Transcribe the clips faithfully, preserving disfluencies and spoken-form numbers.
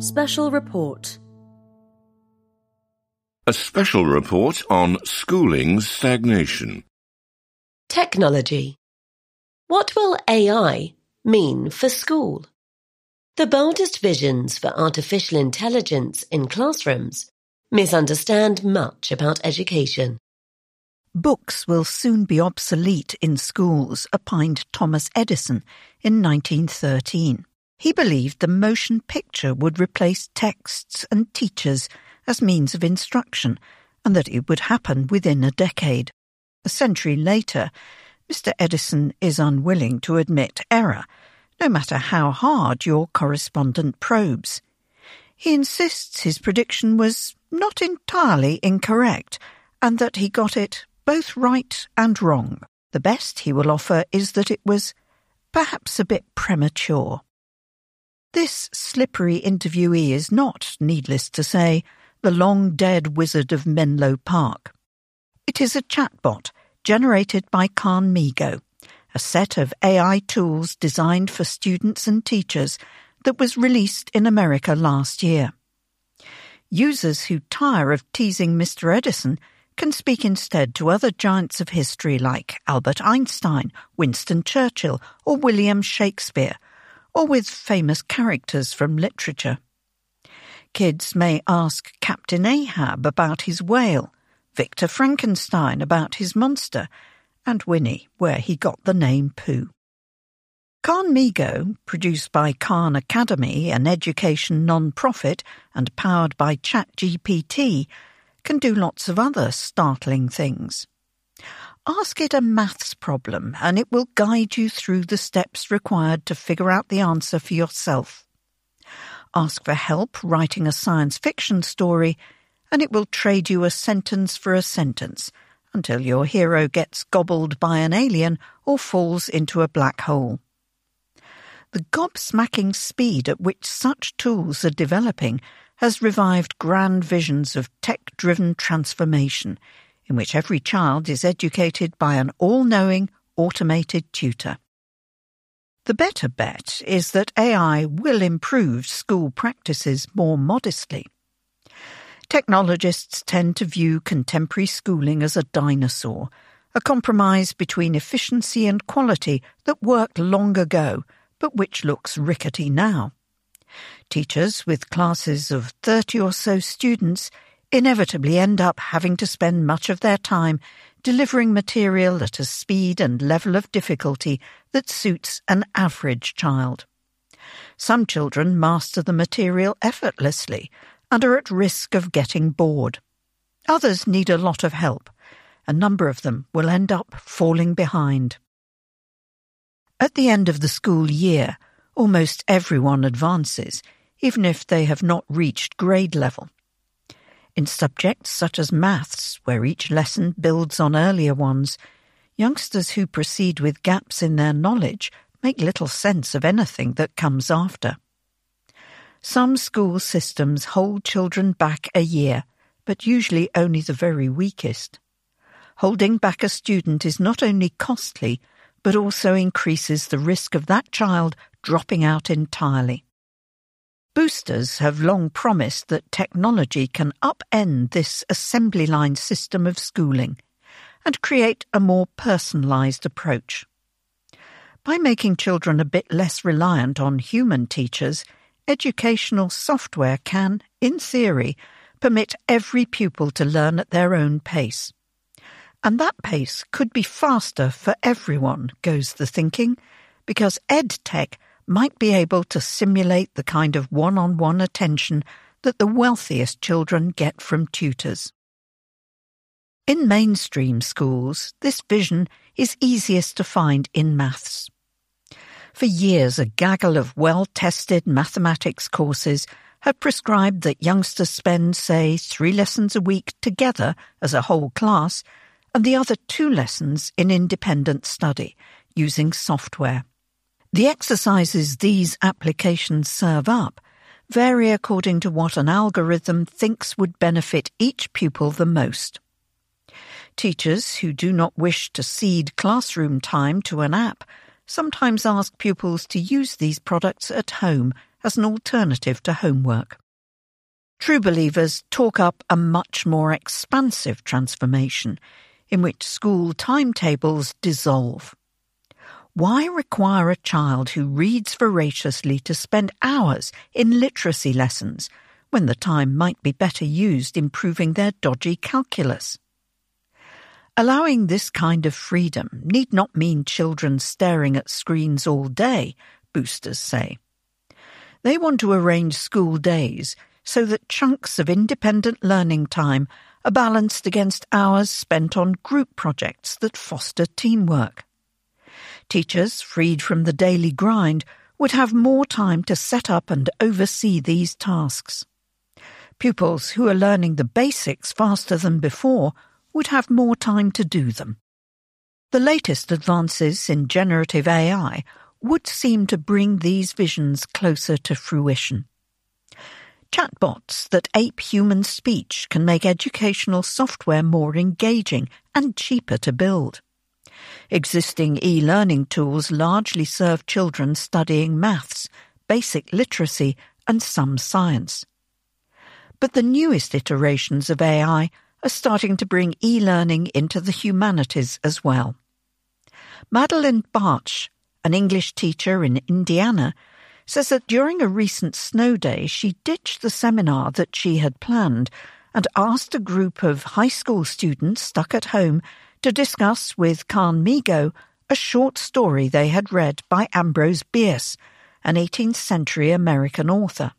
Special Report. A special report on schooling's stagnation. Technology. What will A I mean for school? The boldest visions for artificial intelligence in classrooms misunderstand much about education. Books will soon be obsolete in schools, opined Thomas Edison in nineteen thirteen. He believed the motion picture would replace texts and teachers as means of instruction, and that it would happen within a decade. A century later, Mister Edison is unwilling to admit error, no matter how hard your correspondent probes. He insists his prediction was not entirely incorrect, and that he got it both right and wrong. The best he will offer is that it was perhaps a bit premature. This slippery interviewee is not, needless to say, the long-dead wizard of Menlo Park. It is a chatbot generated by Khan-Migo, a set of A I tools designed for students and teachers that was released in America last year. Users who tire of teasing Mister Edison can speak instead to other giants of history like Albert Einstein, Winston Churchill, or William Shakespeare, or with famous characters from literature. Kids may ask Captain Ahab about his whale, Victor Frankenstein about his monster, and Winnie where he got the name Pooh. Khan-Migo, produced by Khan Academy, an education non-profit, and powered by ChatGPT, can do lots of other startling things. Ask it a maths problem and it will guide you through the steps required to figure out the answer for yourself. Ask for help writing a science fiction story and it will trade you a sentence for a sentence until your hero gets gobbled by an alien or falls into a black hole. The gobsmacking speed at which such tools are developing has revived grand visions of tech-driven transformation, in which every child is educated by an all-knowing, automated tutor. The better bet is that A I will improve school practices more modestly. Technologists tend to view contemporary schooling as a dinosaur, a compromise between efficiency and quality that worked long ago, but which looks rickety now. Teachers with classes of thirty or so students inevitably end up having to spend much of their time delivering material at a speed and level of difficulty that suits an average child. Some children master the material effortlessly and are at risk of getting bored. Others need a lot of help. A number of them will end up falling behind. At the end of the school year, almost everyone advances, even if they have not reached grade level. In subjects such as maths, where each lesson builds on earlier ones, youngsters who proceed with gaps in their knowledge make little sense of anything that comes after. Some school systems hold children back a year, but usually only the very weakest. Holding back a student is not only costly, but also increases the risk of that child dropping out entirely. Boosters have long promised that technology can upend this assembly line system of schooling and create a more personalised approach. By making children a bit less reliant on human teachers, educational software can, in theory, permit every pupil to learn at their own pace. And that pace could be faster for everyone, goes the thinking, because EdTech might be able to simulate the kind of one-on-one attention that the wealthiest children get from tutors. In mainstream schools, this vision is easiest to find in maths. For years, a gaggle of well-tested mathematics courses have prescribed that youngsters spend, say, three lessons a week together as a whole class, and the other two lessons in independent study, using software. The exercises these applications serve up vary according to what an algorithm thinks would benefit each pupil the most. Teachers who do not wish to cede classroom time to an app sometimes ask pupils to use these products at home as an alternative to homework. True believers talk up a much more expansive transformation in which school timetables dissolve. Why require a child who reads voraciously to spend hours in literacy lessons when the time might be better used improving their dodgy calculus? Allowing this kind of freedom need not mean children staring at screens all day, boosters say. They want to arrange school days so that chunks of independent learning time are balanced against hours spent on group projects that foster teamwork. Teachers, freed from the daily grind, would have more time to set up and oversee these tasks. Pupils who are learning the basics faster than before would have more time to do them. The latest advances in generative A I would seem to bring these visions closer to fruition. Chatbots that ape human speech can make educational software more engaging and cheaper to build. Existing e-learning tools largely serve children studying maths, basic literacy, and some science. But the newest iterations of A I are starting to bring e-learning into the humanities as well. Madeline Bartsch, an English teacher in Indiana, says that during a recent snow day she ditched the seminar that she had planned and asked a group of high school students stuck at home to discuss with Khan Migo a short story they had read by Ambrose Bierce, an eighteenth century American author.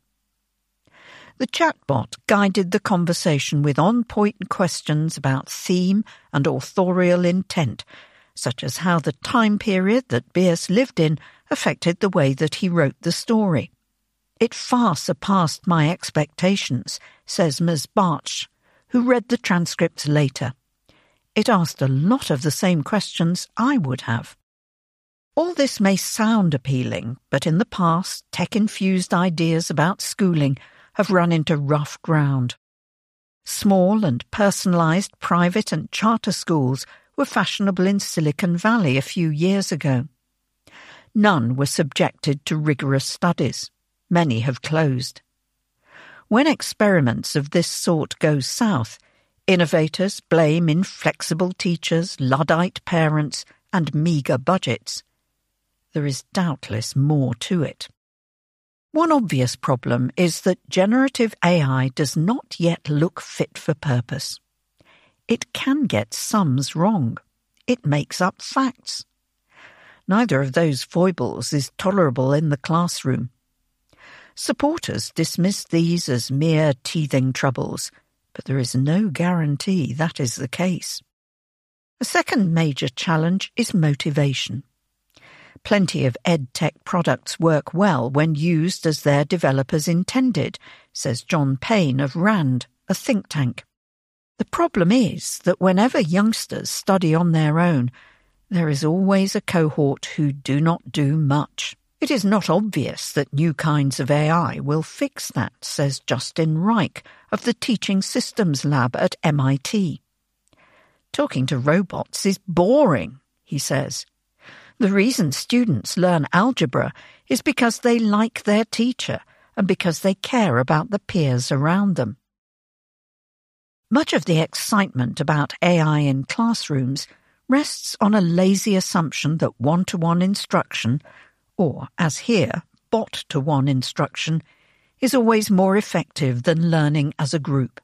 The chatbot guided the conversation with on-point questions about theme and authorial intent, such as how the time period that Bierce lived in affected the way that he wrote the story. It far surpassed my expectations, says Miz Bartsch, who read the transcripts later. It asked a lot of the same questions I would have. All this may sound appealing, but in the past, tech-infused ideas about schooling have run into rough ground. Small and personalised private and charter schools were fashionable in Silicon Valley a few years ago. None were subjected to rigorous studies. Many have closed. When experiments of this sort go south, innovators blame inflexible teachers, Luddite parents, and meagre budgets. There is doubtless more to it. One obvious problem is that generative A I does not yet look fit for purpose. It can get sums wrong. It makes up facts. Neither of those foibles is tolerable in the classroom. Supporters dismiss these as mere teething troubles, but there is no guarantee that is the case. A second major challenge is motivation. Plenty of edtech products work well when used as their developers intended, says John Payne of RAND, a think tank. The problem is that whenever youngsters study on their own, there is always a cohort who do not do much. It is not obvious that new kinds of A I will fix that, says Justin Reich of the Teaching Systems Lab at M I T. Talking to robots is boring, he says. The reason students learn algebra is because they like their teacher and because they care about the peers around them. Much of the excitement about A I in classrooms rests on a lazy assumption that one-to-one instruction, or, as here, bot-to-one instruction, is always more effective than learning as a group.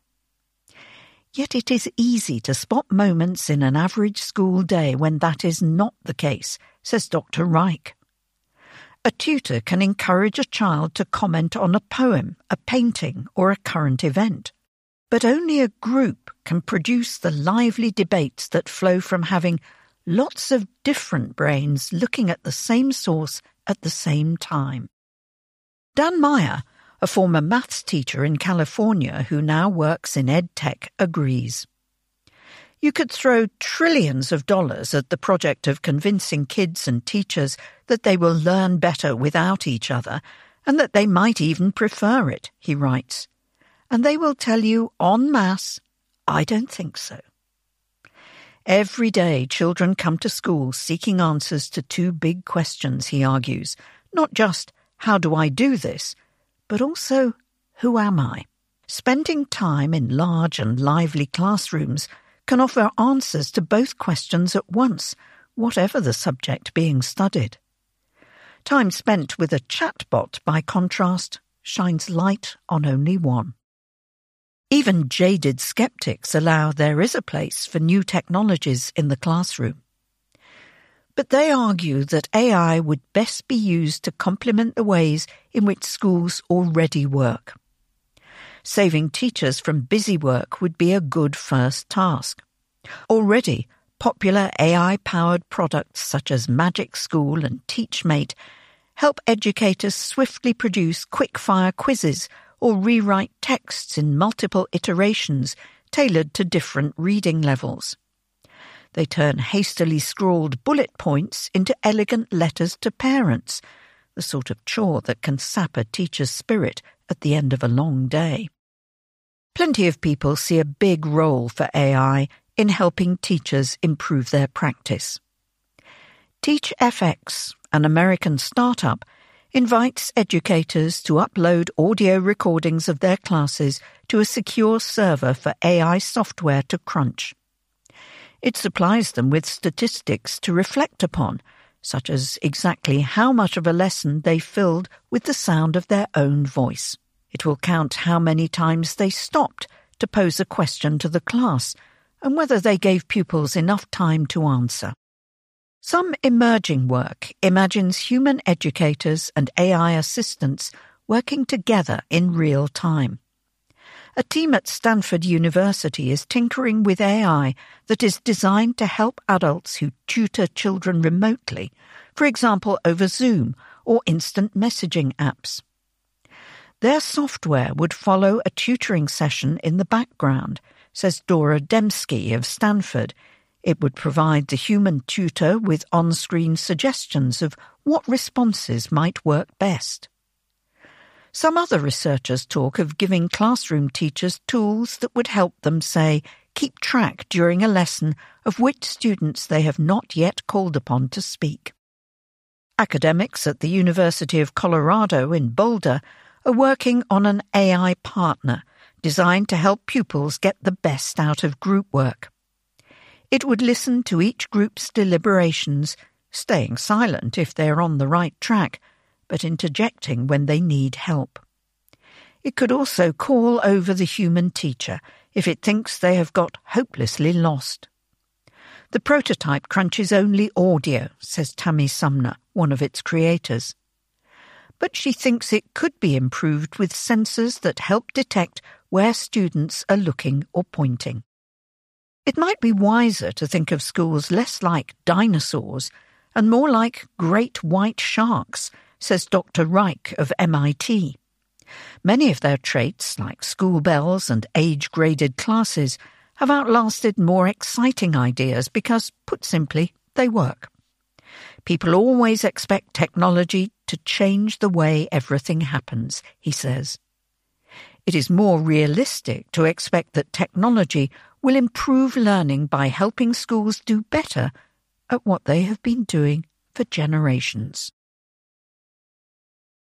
Yet it is easy to spot moments in an average school day when that is not the case, says Doctor Reich. A tutor can encourage a child to comment on a poem, a painting, or a current event. But only a group can produce the lively debates that flow from having lots of different brains looking at the same source at the same time. Dan Meyer, a former maths teacher in California who now works in EdTech, agrees. You could throw trillions of dollars at the project of convincing kids and teachers that they will learn better without each other and that they might even prefer it, he writes. And they will tell you en masse, I don't think so. Every day children come to school seeking answers to two big questions, he argues. Not just, how do I do this, but also, who am I? Spending time in large and lively classrooms can offer answers to both questions at once, whatever the subject being studied. Time spent with a chatbot, by contrast, shines light on only one. Even jaded skeptics allow there is a place for new technologies in the classroom. But they argue that A I would best be used to complement the ways in which schools already work. Saving teachers from busy work would be a good first task. Already, popular A I-powered products such as Magic School and TeachMate help educators swiftly produce quick-fire quizzes or rewrite texts in multiple iterations tailored to different reading levels. They turn hastily scrawled bullet points into elegant letters to parents, the sort of chore that can sap a teacher's spirit at the end of a long day. Plenty of people see a big role for A I in helping teachers improve their practice. TeachFX, an American startup, invites educators to upload audio recordings of their classes to a secure server for A I software to crunch. It supplies them with statistics to reflect upon, such as exactly how much of a lesson they filled with the sound of their own voice. It will count how many times they stopped to pose a question to the class and whether they gave pupils enough time to answer. Some emerging work imagines human educators and A I assistants working together in real time. A team at Stanford University is tinkering with A I that is designed to help adults who tutor children remotely, for example over Zoom or instant messaging apps. Their software would follow a tutoring session in the background, says Dora Dembski of Stanford. It would provide the human tutor with on-screen suggestions of what responses might work best. Some other researchers talk of giving classroom teachers tools that would help them, say, keep track during a lesson of which students they have not yet called upon to speak. Academics at the University of Colorado in Boulder are working on an A I partner designed to help pupils get the best out of group work. It would listen to each group's deliberations, staying silent if they are on the right track, but interjecting when they need help. It could also call over the human teacher if it thinks they have got hopelessly lost. The prototype crunches only audio, says Tammy Sumner, one of its creators. But she thinks it could be improved with sensors that help detect where students are looking or pointing. It might be wiser to think of schools less like dinosaurs and more like great white sharks, says Doctor Reich of M I T. Many of their traits, like school bells and age-graded classes, have outlasted more exciting ideas because, put simply, they work. People always expect technology to change the way everything happens, he says. It is more realistic to expect that technology will improve learning by helping schools do better at what they have been doing for generations.